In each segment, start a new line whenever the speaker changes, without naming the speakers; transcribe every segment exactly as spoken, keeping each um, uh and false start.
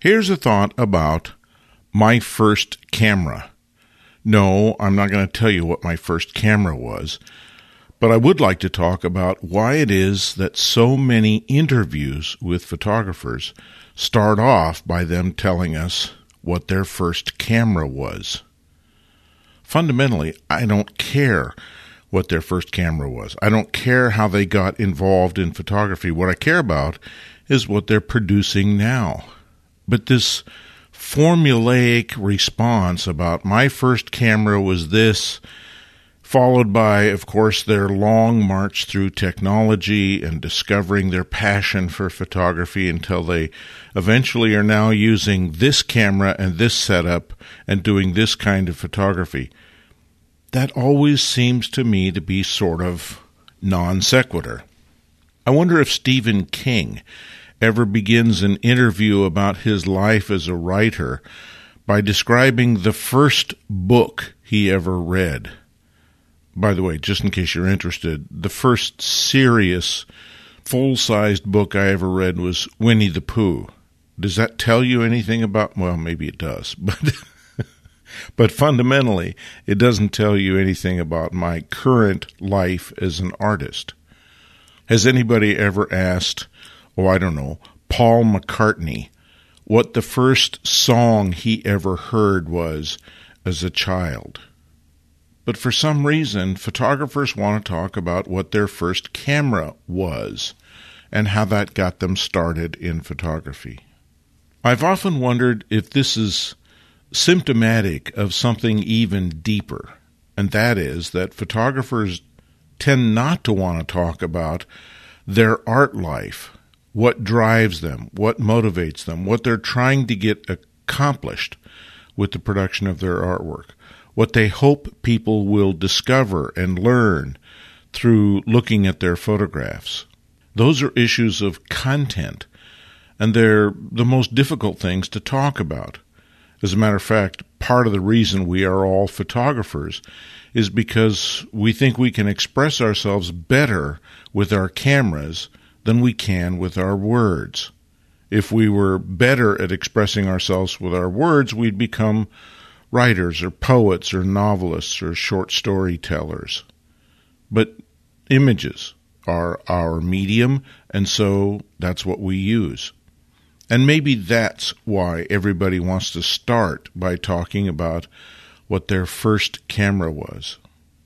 Here's a thought about my first camera. No, I'm not going to tell you what my first camera was, but I would like to talk about why it is that so many interviews with photographers start off by them telling us what their first camera was. Fundamentally, I don't care what their first camera was. I don't care how they got involved in photography. What I care about is what they're producing now. But this formulaic response about my first camera was this, followed by, of course, their long march through technology and discovering their passion for photography until they eventually are now using this camera and this setup and doing this kind of photography. That always seems to me to be sort of non sequitur. I wonder if Stephen King ever begins an interview about his life as a writer by describing the first book he ever read. By the way, just in case you're interested, the first serious, full-sized book I ever read was Winnie the Pooh. Does that tell you anything about... Well, maybe it does, but... But fundamentally, it doesn't tell you anything about my current life as an artist. Has anybody ever asked, oh, I don't know, Paul McCartney, what the first song he ever heard was as a child? But for some reason, photographers want to talk about what their first camera was and how that got them started in photography. I've often wondered if this is symptomatic of something even deeper, and that is that photographers tend not to want to talk about their art life, what drives them, what motivates them, what they're trying to get accomplished with the production of their artwork, what they hope people will discover and learn through looking at their photographs. Those are issues of content, and they're the most difficult things to talk about. As a matter of fact, part of the reason we are all photographers is because we think we can express ourselves better with our cameras than we can with our words. If we were better at expressing ourselves with our words, we'd become writers or poets or novelists or short storytellers. But images are our medium, and so that's what we use. And maybe that's why everybody wants to start by talking about what their first camera was.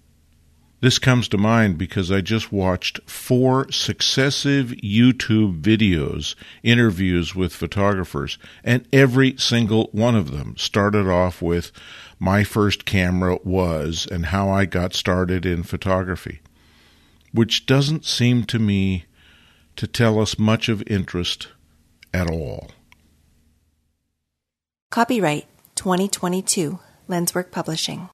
This comes to mind because I just watched four successive YouTube videos, interviews with photographers, and every single one of them started off with my first camera was and how I got started in photography, which doesn't seem to me to tell us much of interest at all.
Copyright twenty twenty-two, Lenswork Publishing.